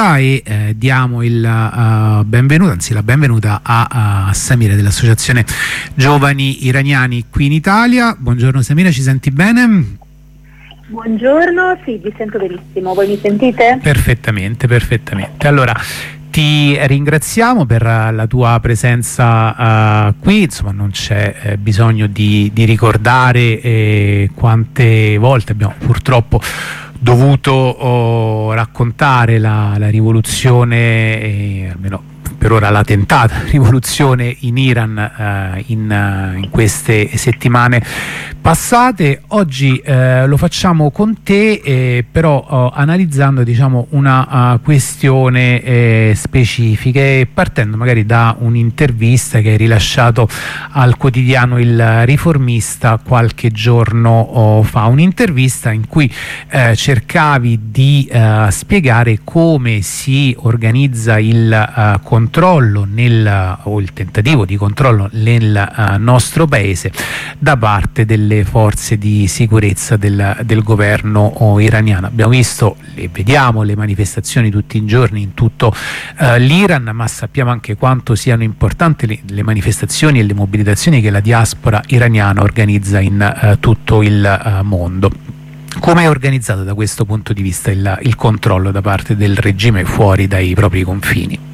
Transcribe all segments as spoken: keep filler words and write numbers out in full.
diretta e eh, diamo il uh, benvenuto, anzi la benvenuta a, a Samira dell'Associazione Giovani Iraniani qui in Italia. Buongiorno Samira, ci senti bene? Buongiorno, sì, vi sento benissimo. Voi mi sentite? Perfettamente, perfettamente. Allora, ti ringraziamo per la tua presenza uh, qui, insomma non c'è eh, bisogno di, di ricordare eh, quante volte abbiamo purtroppo dovuto oh, raccontare la, la rivoluzione, eh, almeno per ora la tentata rivoluzione in Iran eh, in, uh, in queste settimane passate. Oggi eh, lo facciamo con te, eh, però oh, analizzando diciamo una uh, questione eh, specifica e partendo magari da un'intervista che hai rilasciato al quotidiano Il Riformista qualche giorno oh, fa, un'intervista in cui eh, cercavi di uh, spiegare come si organizza il uh, controllo nel, o il tentativo di controllo nel uh, nostro paese da parte delle forze di sicurezza del, del governo oh, iraniano. Abbiamo visto e vediamo le manifestazioni tutti i giorni in tutto uh, l'Iran, ma sappiamo anche quanto siano importanti le, le manifestazioni e le mobilitazioni che la diaspora iraniana organizza in uh, tutto il uh, mondo. Come è organizzato da questo punto di vista il, il controllo da parte del regime fuori dai propri confini?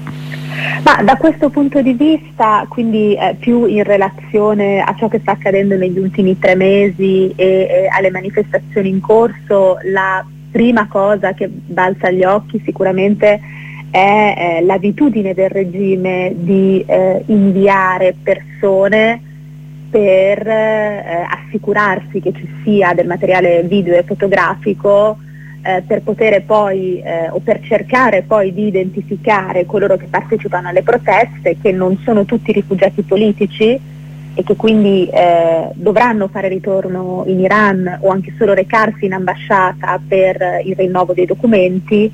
Ma da questo punto di vista, quindi eh, più in relazione a ciò che sta accadendo negli ultimi tre mesi e, e alle manifestazioni in corso, la prima cosa che balza agli occhi sicuramente è eh, l'abitudine del regime di eh, inviare persone per eh, assicurarsi che ci sia del materiale video e fotografico Eh, per poter poi eh, o per cercare poi di identificare coloro che partecipano alle proteste, che non sono tutti rifugiati politici e che quindi eh, dovranno fare ritorno in Iran o anche solo recarsi in ambasciata per eh, il rinnovo dei documenti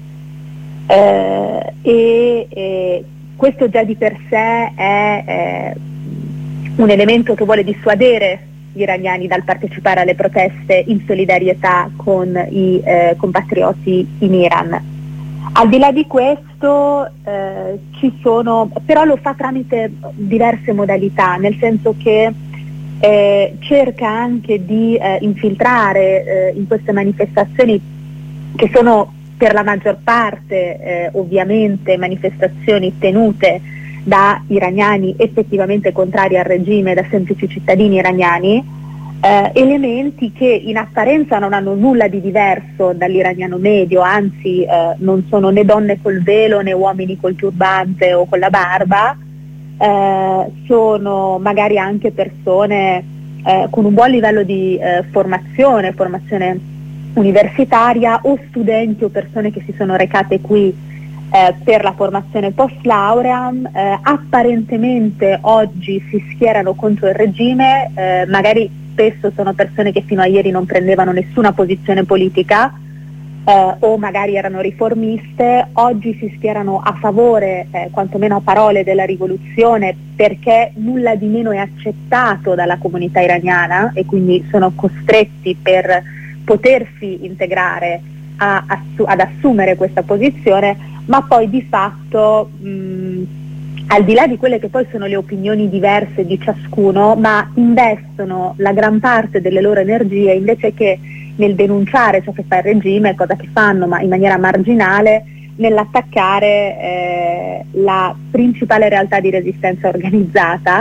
eh, e eh, questo già di per sé è eh, un elemento che vuole dissuadere gli iraniani dal partecipare alle proteste in solidarietà con i eh, compatrioti in Iran. Al di là di questo eh, ci sono, però lo fa tramite diverse modalità, nel senso che eh, cerca anche di eh, infiltrare eh, in queste manifestazioni, che sono per la maggior parte eh, ovviamente manifestazioni tenute da iraniani effettivamente contrari al regime, da semplici cittadini iraniani, eh, elementi che in apparenza non hanno nulla di diverso dall'iraniano medio, anzi eh, non sono né donne col velo né uomini col turbante o con la barba, eh, sono magari anche persone eh, con un buon livello di eh, formazione, formazione universitaria, o studenti o persone che si sono recate qui Eh, per la formazione post laurea, eh, apparentemente oggi si schierano contro il regime, eh, magari spesso sono persone che fino a ieri non prendevano nessuna posizione politica eh, o magari erano riformiste, oggi si schierano a favore, eh, quantomeno a parole, della rivoluzione, perché nulla di meno è accettato dalla comunità iraniana e quindi sono costretti per potersi integrare a, assu- ad assumere questa posizione, ma poi di fatto mh, al di là di quelle che poi sono le opinioni diverse di ciascuno, ma investono la gran parte delle loro energie, invece che nel denunciare ciò che fa il regime, cosa che fanno ma in maniera marginale, nell'attaccare eh, la principale realtà di resistenza organizzata,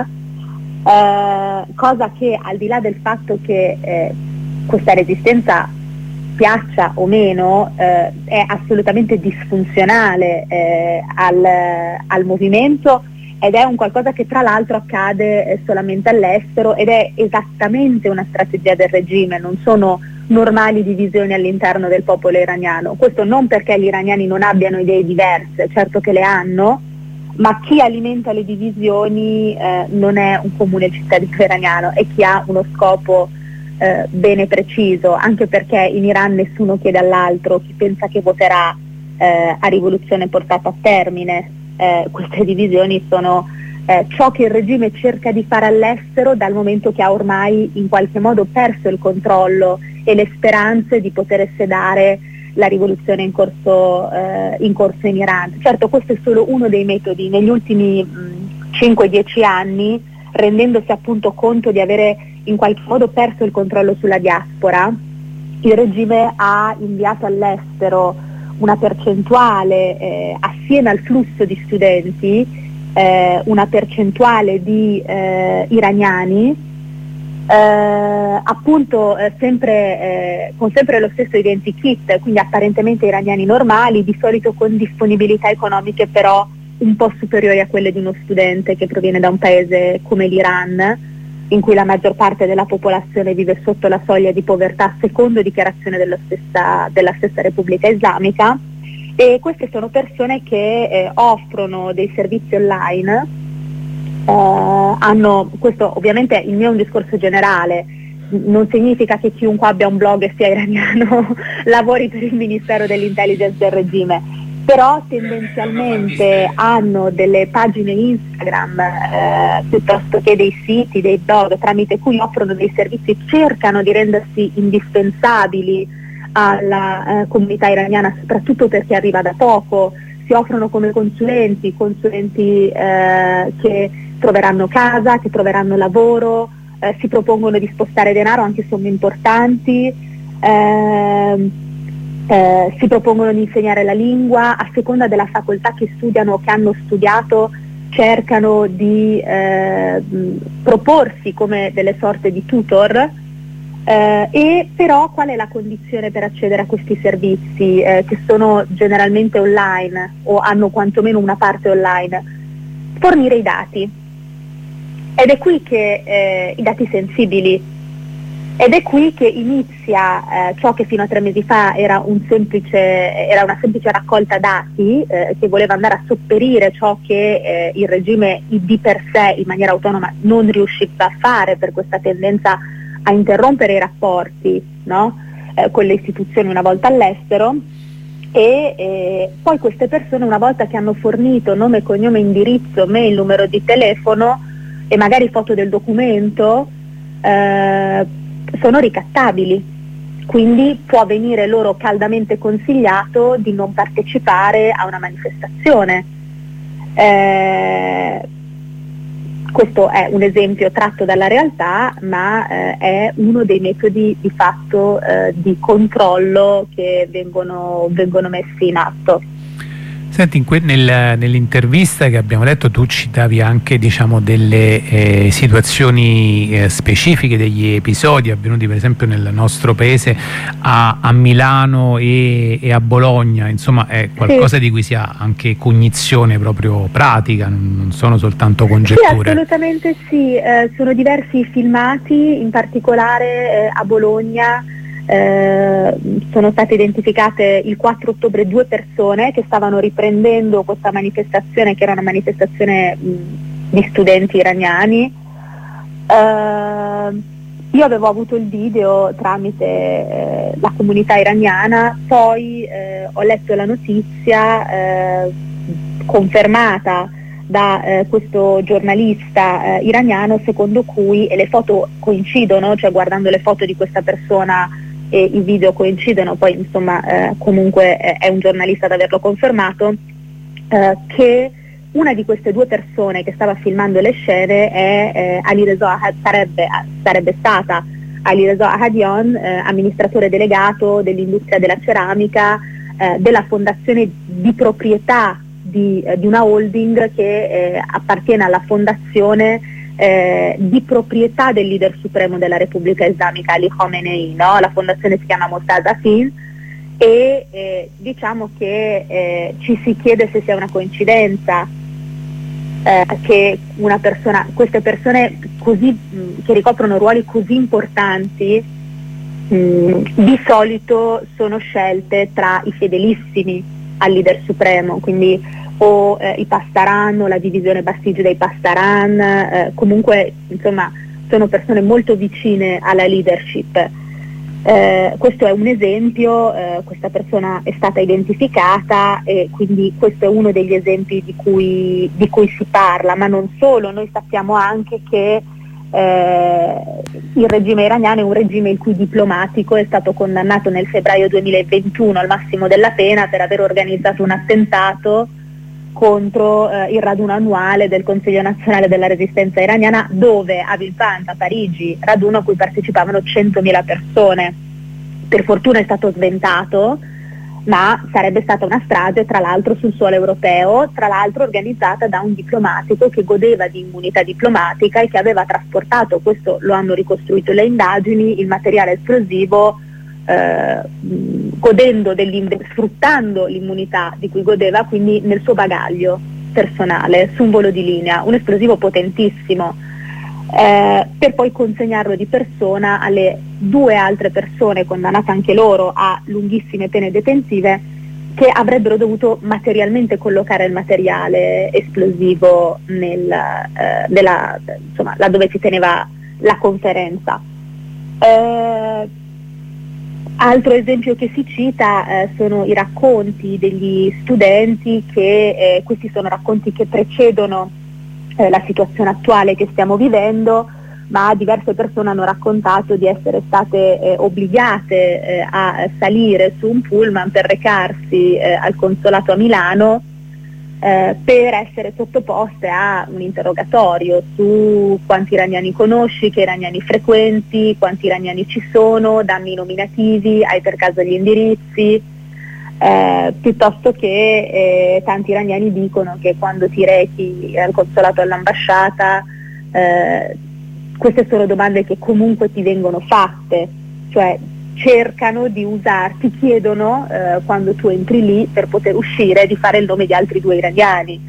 eh, cosa che al di là del fatto che eh, questa resistenza piaccia o meno, eh, è assolutamente disfunzionale eh, al, al movimento, ed è un qualcosa che tra l'altro accade eh, solamente all'estero, ed è esattamente una strategia del regime, non sono normali divisioni all'interno del popolo iraniano. Questo non perché gli iraniani non abbiano idee diverse, certo che le hanno, ma chi alimenta le divisioni eh, non è un comune cittadino iraniano, è chi ha uno scopo Eh, bene preciso, anche perché in Iran nessuno chiede all'altro chi pensa che voterà eh, a rivoluzione portata a termine. Eh, queste divisioni sono eh, ciò che il regime cerca di fare all'estero, dal momento che ha ormai in qualche modo perso il controllo e le speranze di poter sedare la rivoluzione in corso, eh, in corso in Iran. Certo, questo è solo uno dei metodi. Negli ultimi cinque dieci anni, rendendosi appunto conto di avere in qualche modo perso il controllo sulla diaspora, il regime ha inviato all'estero una percentuale, eh, assieme al flusso di studenti, eh, una percentuale di eh, iraniani, eh, appunto eh, sempre, eh, con sempre lo stesso identikit, quindi apparentemente iraniani normali, di solito con disponibilità economiche però un po' superiori a quelle di uno studente che proviene da un paese come l'Iran, in cui la maggior parte della popolazione vive sotto la soglia di povertà secondo dichiarazione della stessa, della stessa Repubblica Islamica. E queste sono persone che eh, offrono dei servizi online, eh, hanno, questo ovviamente il mio è un discorso generale, non significa che chiunque abbia un blog e sia iraniano lavori per il Ministero dell'Intelligence del regime, però tendenzialmente hanno delle pagine Instagram eh, piuttosto che dei siti, dei blog tramite cui offrono dei servizi, cercano di rendersi indispensabili alla eh, comunità iraniana, soprattutto perché arriva da poco. Si offrono come consulenti, consulenti eh, che troveranno casa, che troveranno lavoro, eh, si propongono di spostare denaro, anche somme importanti, eh, eh, si propongono di insegnare la lingua, a seconda della facoltà che studiano o che hanno studiato cercano di eh, proporsi come delle sorte di tutor. Eh, e però qual è la condizione per accedere a questi servizi, eh, che sono generalmente online o hanno quantomeno una parte online? Fornire i dati. Ed è qui che eh, i dati sensibili, ed è qui che inizia eh, ciò che fino a tre mesi fa era, un semplice, era una semplice raccolta dati eh, che voleva andare a sopperire ciò che eh, il regime di per sé in maniera autonoma non riusciva a fare per questa tendenza a interrompere i rapporti, no? eh, con le istituzioni una volta all'estero, e eh, poi queste persone, una volta che hanno fornito nome, cognome, indirizzo, mail, numero di telefono e magari foto del documento, eh, sono ricattabili, quindi può venire loro caldamente consigliato di non partecipare a una manifestazione. Eh, Questo è un esempio tratto dalla realtà, ma eh, è uno dei metodi di fatto eh, di controllo che vengono, vengono messi in atto. Senti, in que- nel, nell'intervista che abbiamo letto tu citavi anche, diciamo, delle eh, situazioni eh, specifiche, degli episodi avvenuti per esempio nel nostro paese, a, a Milano e, e a Bologna, insomma è qualcosa sì. di cui si ha anche cognizione proprio pratica, non, non sono soltanto congetture. Sì, assolutamente sì, eh, sono diversi filmati, in particolare eh, a Bologna. Eh, sono state identificate il quattro ottobre due persone che stavano riprendendo questa manifestazione, che era una manifestazione mh, di studenti iraniani. Eh, io avevo avuto il video tramite eh, la comunità iraniana, poi eh, ho letto la notizia eh, confermata da eh, questo giornalista eh, iraniano, secondo cui, e le foto coincidono, cioè guardando le foto di questa persona e i video coincidono, poi insomma eh, comunque eh, è un giornalista ad averlo confermato, eh, che una di queste due persone che stava filmando le scene è eh, Alireza, sarebbe, sarebbe stata Alireza Ahadian, eh, amministratore delegato dell'industria della ceramica, eh, della fondazione di proprietà di, eh, di una holding che eh, appartiene alla fondazione Eh, di proprietà del leader supremo della Repubblica Islamica Ali Khamenei, no? La fondazione si chiama Mostazafin, e eh, diciamo che eh, ci si chiede se sia una coincidenza eh, che una persona, queste persone così, mh, che ricoprono ruoli così importanti mh, di solito sono scelte tra i fedelissimi al leader supremo, quindi o eh, i Pastaran o la divisione Basij dei Pastaran, eh, comunque insomma sono persone molto vicine alla leadership. Eh, questo è un esempio, eh, questa persona è stata identificata e quindi questo è uno degli esempi di cui, di cui si parla, ma non solo, noi sappiamo anche che Eh, il regime iraniano è un regime il cui diplomatico è stato condannato nel febbraio duemilaventuno al massimo della pena per aver organizzato un attentato contro eh, il raduno annuale del Consiglio Nazionale della Resistenza Iraniana, dove a Villepinte, a Parigi, raduno a cui partecipavano centomila persone. Per fortuna è stato sventato, ma sarebbe stata una strage tra l'altro sul suolo europeo, tra l'altro organizzata da un diplomatico che godeva di immunità diplomatica e che aveva trasportato, questo lo hanno ricostruito le indagini, il materiale esplosivo eh, godendo sfruttando l'immunità di cui godeva, quindi nel suo bagaglio personale, su un volo di linea, un esplosivo potentissimo. Eh, per poi consegnarlo di persona alle due altre persone condannate anche loro a lunghissime pene detentive, che avrebbero dovuto materialmente collocare il materiale esplosivo nel, eh, della, insomma, là dove si teneva la conferenza. Eh, altro esempio che si cita eh, sono i racconti degli studenti, che eh, questi sono racconti che precedono la situazione attuale che stiamo vivendo, ma diverse persone hanno raccontato di essere state eh, obbligate eh, a salire su un pullman per recarsi eh, al consolato a Milano eh, per essere sottoposte a un interrogatorio su quanti iraniani conosci, che iraniani frequenti, quanti iraniani ci sono, dammi i nominativi, hai per caso gli indirizzi. Eh, piuttosto che eh, tanti iraniani dicono che quando ti rechi al consolato o all'ambasciata eh, queste sono domande che comunque ti vengono fatte, cioè cercano di usare, ti chiedono eh, quando tu entri lì per poter uscire di fare il nome di altri due iraniani,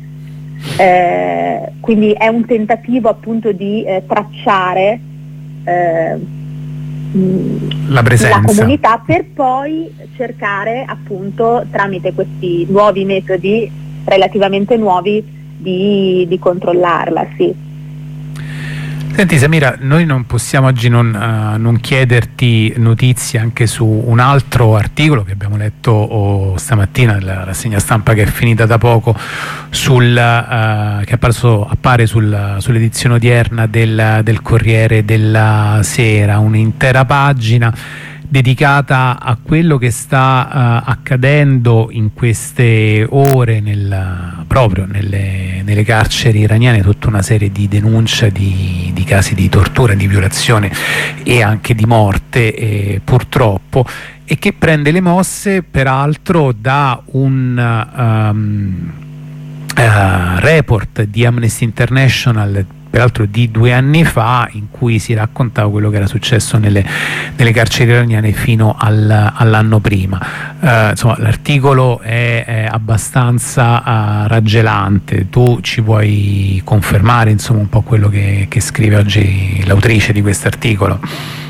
eh, quindi è un tentativo appunto di eh, tracciare eh, la presenza, la comunità, per poi cercare appunto tramite questi nuovi metodi relativamente nuovi di, di controllarla, sì. Senti Samira, noi non possiamo oggi non, uh, non chiederti notizie anche su un altro articolo che abbiamo letto oh, stamattina nella rassegna stampa che è finita da poco, sul, uh, che apparso, appare sul, sull'edizione odierna del, del Corriere della Sera, un'intera pagina dedicata a quello che sta uh, accadendo in queste ore nel, proprio nelle, nelle carceri iraniane, tutta una serie di denunce di, di casi di tortura, di violazione e anche di morte eh, purtroppo, e che prende le mosse peraltro da un um, uh, report di Amnesty International, peraltro di due anni fa, in cui si raccontava quello che era successo nelle, nelle carceri iraniane fino al, all'anno prima. Uh, insomma, l'articolo è, è abbastanza uh, raggelante. Tu ci puoi confermare insomma un po' quello che, che scrive oggi l'autrice di questo articolo?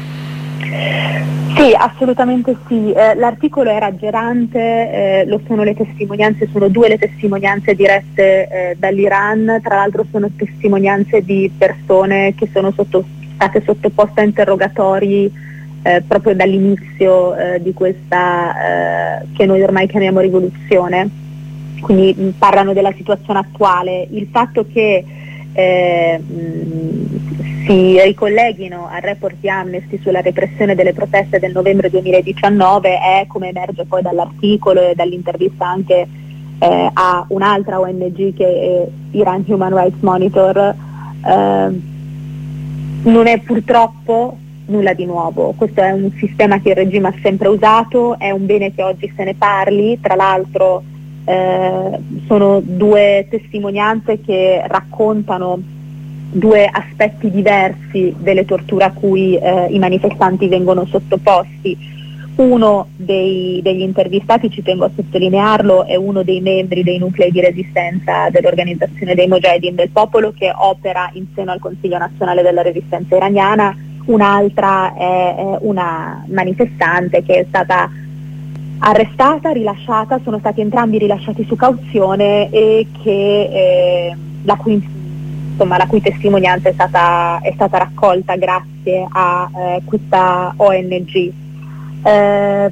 Sì, assolutamente sì. Eh, l'articolo è raggelante, eh, lo sono le testimonianze, sono due le testimonianze dirette eh, dall'Iran, tra l'altro sono testimonianze di persone che sono sotto, state sottoposte a interrogatori eh, proprio dall'inizio eh, di questa eh, che noi ormai chiamiamo rivoluzione, quindi mh, parlano della situazione attuale. Il fatto che eh, mh, si ricolleghino al report di Amnesty sulla repressione delle proteste del novembre duemiladiciannove è, come emerge poi dall'articolo e dall'intervista anche eh, a un'altra O N G che è Iran Human Rights Monitor, eh, non è purtroppo nulla di nuovo. Questo è un sistema che il regime ha sempre usato, è un bene che oggi se ne parli. Tra l'altro eh, sono due testimonianze che raccontano due aspetti diversi delle torture a cui eh, i manifestanti vengono sottoposti. Uno dei, degli intervistati, ci tengo a sottolinearlo, è uno dei membri dei nuclei di resistenza dell'organizzazione dei Mojahedin del Popolo, che opera in seno al Consiglio Nazionale della Resistenza Iraniana. Un'altra è, è una manifestante che è stata arrestata, rilasciata, sono stati entrambi rilasciati su cauzione e che eh, la cui Insomma, la cui testimonianza è stata, è stata raccolta grazie a eh, questa O N G. Eh,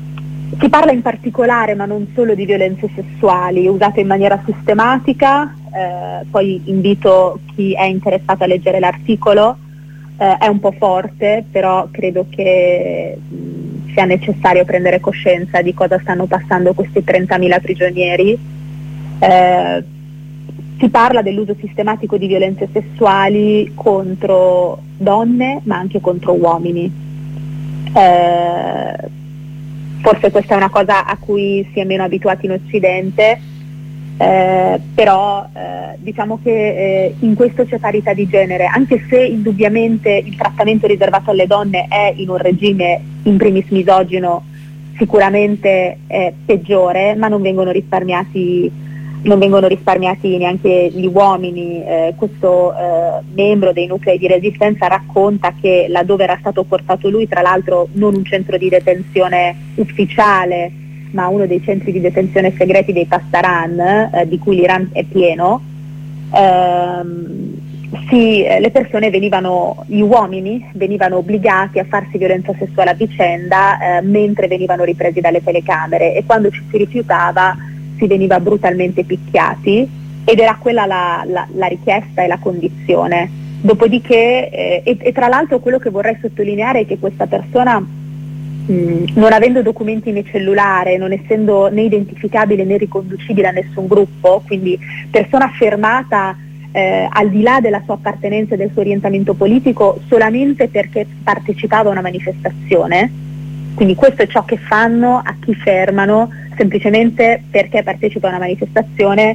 si parla in particolare, ma non solo, di violenze sessuali usate in maniera sistematica, eh, poi invito chi è interessato a leggere l'articolo, eh, è un po' forte, però credo che mh, sia necessario prendere coscienza di cosa stanno passando questi trentamila prigionieri. Eh, si parla dell'uso sistematico di violenze sessuali contro donne ma anche contro uomini. Eh, forse questa è una cosa a cui si è meno abituati in Occidente, eh, però eh, diciamo che eh, in questo c'è parità di genere, anche se indubbiamente il trattamento riservato alle donne è in un regime in primis misogino sicuramente è peggiore, ma non vengono risparmiati non vengono risparmiati neanche gli uomini. Eh, questo eh, membro dei nuclei di resistenza racconta che laddove era stato portato lui, tra l'altro non un centro di detenzione ufficiale, ma uno dei centri di detenzione segreti dei Pastaran, eh, di cui l'Iran è pieno, ehm, sì, le persone venivano, gli uomini venivano obbligati a farsi violenza sessuale a vicenda eh, mentre venivano ripresi dalle telecamere, e quando ci si rifiutava si veniva brutalmente picchiati, ed era quella la, la, la richiesta e la condizione. Dopodiché, eh, e, e tra l'altro quello che vorrei sottolineare è che questa persona, mh, non avendo documenti né cellulare, non essendo né identificabile né riconducibile a nessun gruppo, quindi persona fermata eh, al di là della sua appartenenza e del suo orientamento politico solamente perché partecipava a una manifestazione, quindi questo è ciò che fanno a chi fermano, semplicemente perché partecipa a una manifestazione,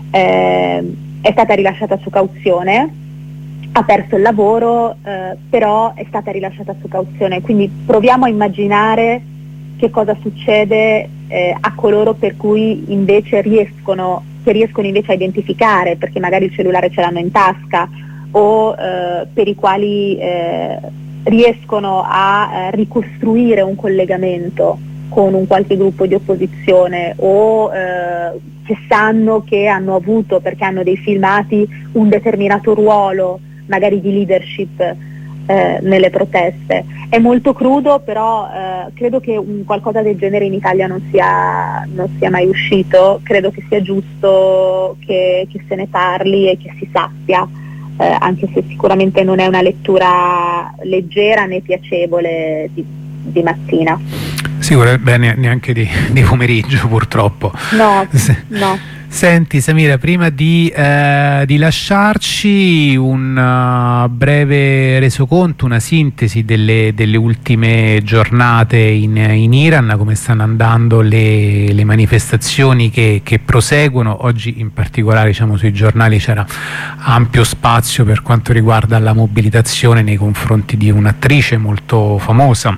eh, è stata rilasciata su cauzione, ha perso il lavoro, eh, però è stata rilasciata su cauzione. Quindi proviamo a immaginare che cosa succede eh, a coloro per cui invece riescono, che riescono invece a identificare, perché magari il cellulare ce l'hanno in tasca, o eh, per i quali eh, riescono a eh, ricostruire un collegamento con un qualche gruppo di opposizione, o eh, che sanno che hanno avuto, perché hanno dei filmati, un determinato ruolo magari di leadership eh, nelle proteste. È molto crudo, però eh, credo che un qualcosa del genere in Italia non sia, non sia mai uscito. Credo che sia giusto che, che se ne parli e che si sappia, eh, anche se sicuramente non è una lettura leggera né piacevole di, di mattina. Sicuramente neanche di, di pomeriggio, purtroppo. No, no. Senti Samira, prima di, eh, di lasciarci, un uh, breve resoconto, una sintesi delle, delle ultime giornate in, in Iran, come stanno andando le, le manifestazioni che, che proseguono. Oggi in particolare, diciamo, sui giornali c'era ampio spazio per quanto riguarda la mobilitazione nei confronti di un'attrice molto famosa,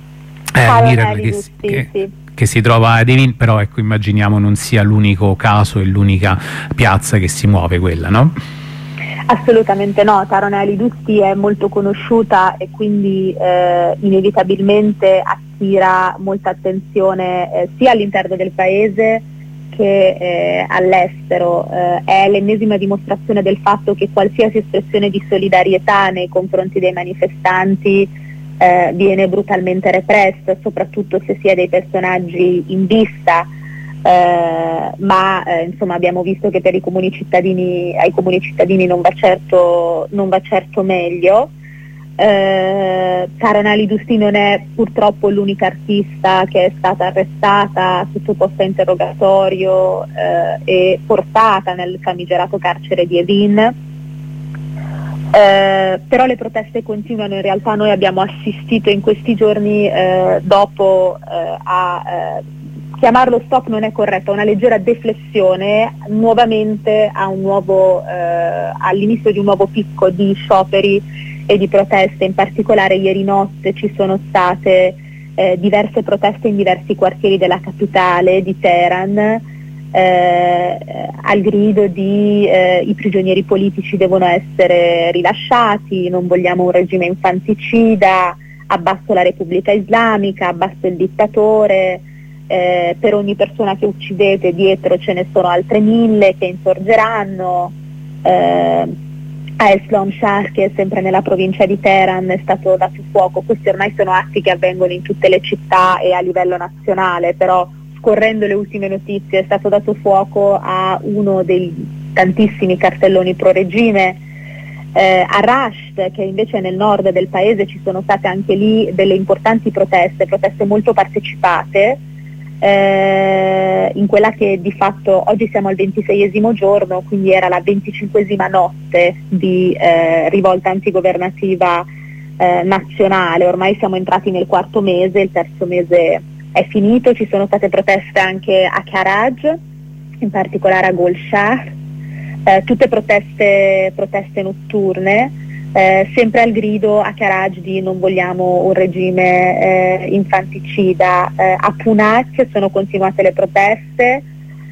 eh, Iran, che, sì, che, sì. che si trova ad Evin, però ecco, immaginiamo non sia l'unico caso e l'unica piazza che si muove quella, no? Assolutamente no, Taron Ali Dusti è molto conosciuta e quindi eh, inevitabilmente attira molta attenzione eh, sia all'interno del paese che eh, all'estero. Eh, è l'ennesima dimostrazione del fatto che qualsiasi espressione di solidarietà nei confronti dei manifestanti Eh, viene brutalmente repressa, soprattutto se si è dei personaggi in vista, eh, ma eh, insomma abbiamo visto che per i comuni cittadini, ai comuni cittadini non va certo, non va certo meglio. Eh, Taron Ali Dusti non è purtroppo l'unica artista che è stata arrestata, sottoposta a interrogatorio eh, e portata nel famigerato carcere di Evin. Eh, però le proteste continuano. In realtà noi abbiamo assistito in questi giorni, eh, dopo eh, a eh, chiamarlo stop non è corretto, a una leggera deflessione, nuovamente a un nuovo, eh, all'inizio di un nuovo picco di scioperi e di proteste. In particolare ieri notte ci sono state eh, diverse proteste in diversi quartieri della capitale di Teheran, Eh, al grido di eh, i prigionieri politici devono essere rilasciati, non vogliamo un regime infanticida, abbasso la Repubblica Islamica, abbasso il dittatore, eh, per ogni persona che uccidete dietro ce ne sono altre mille che insorgeranno. eh, a Islam Shah, che è sempre nella provincia di Teheran, è stato dato fuoco. Questi ormai sono atti che avvengono in tutte le città e a livello nazionale, però scorrendo le ultime notizie è stato dato fuoco a uno dei, tantissimi cartelloni pro regime. Eh, a Rasht, che invece è nel nord del paese, ci sono state anche lì delle importanti proteste, proteste molto partecipate, eh, in quella che di fatto oggi siamo al ventiseiesimo giorno, quindi era la venticinquesima notte di eh, rivolta antigovernativa eh, nazionale. Ormai siamo entrati nel quarto mese, il terzo mese è finito. Ci sono state proteste anche a Karaj, in particolare a Golshar. Eh, tutte proteste, proteste notturne, eh, sempre al grido a Karaj di non vogliamo un regime eh, infanticida. Eh, a Punak sono continuate le proteste,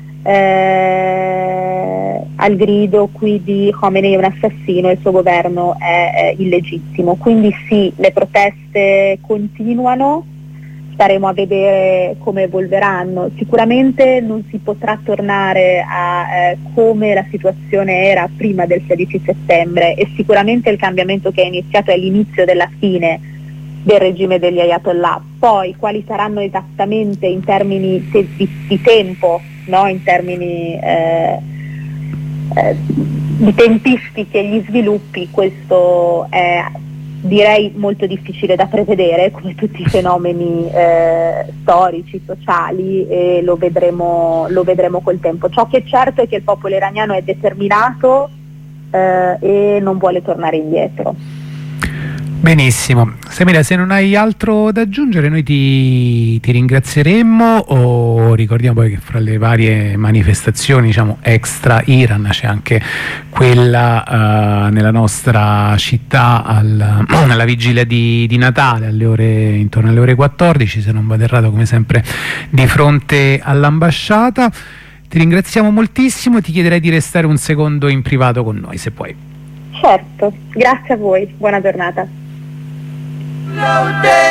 eh, al grido qui di Khomeini è un assassino e il suo governo è, è illegittimo. Quindi sì, le proteste continuano. Staremo a vedere come evolveranno. Sicuramente non si potrà tornare a eh, come la situazione era prima del sedici settembre, e sicuramente il cambiamento che è iniziato è l'inizio della fine del regime degli Ayatollah. Poi quali saranno esattamente in termini te- di, di tempo, no? in termini eh, eh, di tempistiche, gli sviluppi, questo è, direi, molto difficile da prevedere, come tutti i fenomeni eh, storici, sociali, e lo vedremo, lo vedremo col tempo. Ciò che è certo è che il popolo iraniano è determinato eh, e non vuole tornare indietro. Benissimo. Samira, se non hai altro da aggiungere noi ti, ti ringrazieremmo, o ricordiamo poi che fra le varie manifestazioni, diciamo, extra Iran c'è anche quella uh, nella nostra città al, alla vigilia di, di Natale, alle ore, intorno alle ore quattordici, se non vado errato, come sempre di fronte all'ambasciata. Ti ringraziamo moltissimo, ti chiederei di restare un secondo in privato con noi, se puoi. Certo, grazie a voi, buona giornata. No day.